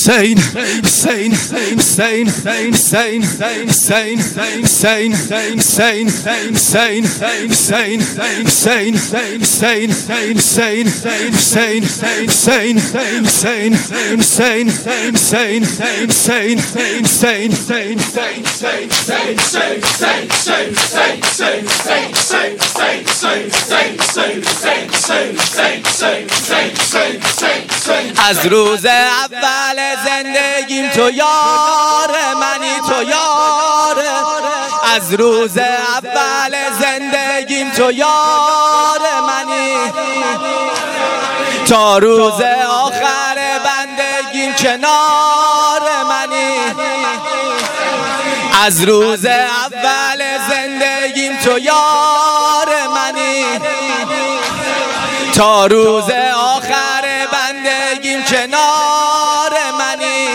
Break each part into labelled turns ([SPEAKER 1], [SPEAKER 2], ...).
[SPEAKER 1] حسین حسین حسین حسین حسین حسین حسین حسین حسین حسین حسین حسین حسین حسین حسین حسین حسین حسین از روز اول زندگیم تو یار منی، تو یار. از روز اول زندگیم تو یار منی، تا روز آخر بندگیم کنار منی. از روز اول زندگیم تو یار منی، تا روز آخر بندگیم کنار منی.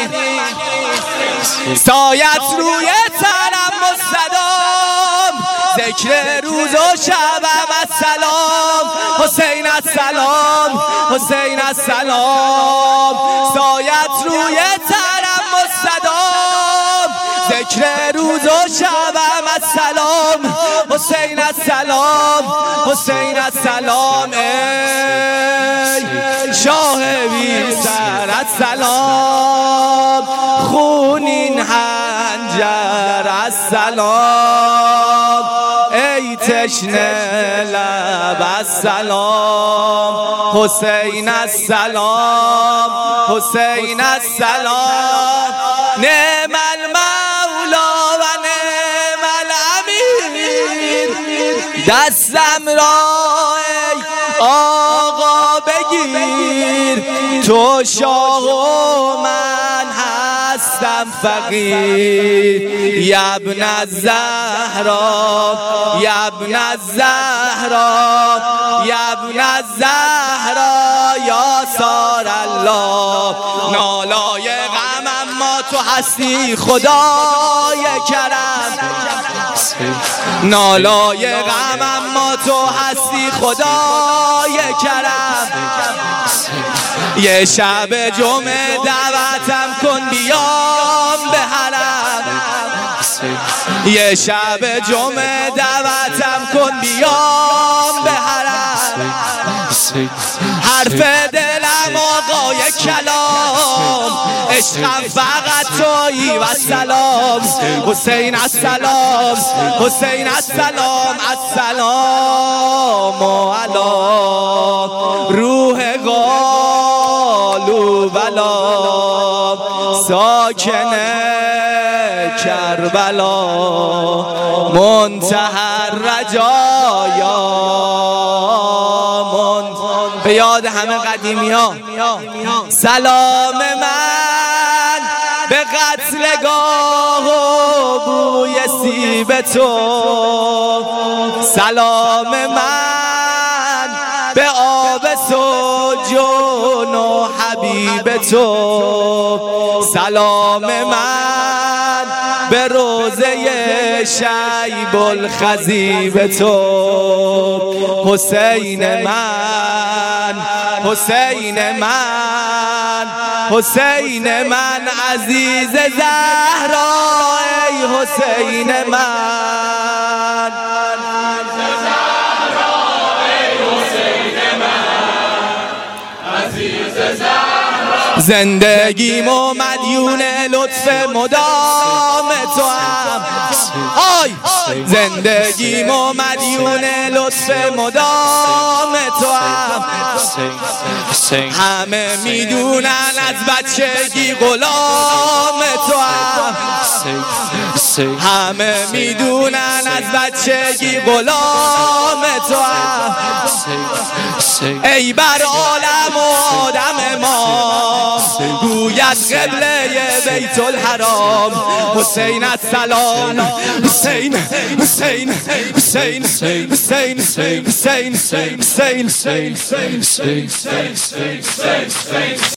[SPEAKER 1] سایت روی تنم مستدام، ذکر روز و شبم السلام. حسین السلام، حسین السلام. سایت روی تنم مستدام، ذکر روز و شبم السلام. حسین السلام، حسین السلام. ای شاه بی سر السلام، خونین حنجر السلام. ای تشنه لب السلام، حسین السلام، حسین السلام. نعم المولا و نعم الامیر، دستم را ای آقا بگیر. تو شاه و من هستم فقیر. یا ابن الزهرا، یا ابن الزهرا، یا ابن الزهرا. یا سار الله، نالای غم اما تو هستی خدای کرم. نالای غم اما تو هستی خدای کرم. یه شب جمعه دعوتم کن بیام به حرم. یه شب جمعه دعوتم کن بیام به حرم. حرف دلم آقای کلام، عشقم فقط تویی و سلام. حسین السلام، حسین السلام. السلام علی روح قالوا بلا، ساکن کربلا، منتهی الرجایا. به یاد همه قدیمی ها. سلام من به قتلگاه و بوی سیب تو، سلام من به آب سجون و حبیب تو، سلام من به روزه شیب الخضیب تو. حسین من، حسین من، حسین من عزیز زهرا. ای حسین من، زندگیم و مدیون لطف مدام تو هم. آی زندگیم و مدیون لطف مدام تو هم. همه میدونن از بچگی غلام تو هم. همه میدونن از بچگی غلام تو هم. ای بر عالم و آدم امام، گوید قبله بیت الحرام. حسین السلام، حسین حسین حسین حسین حسین حسین حسین حسین حسین.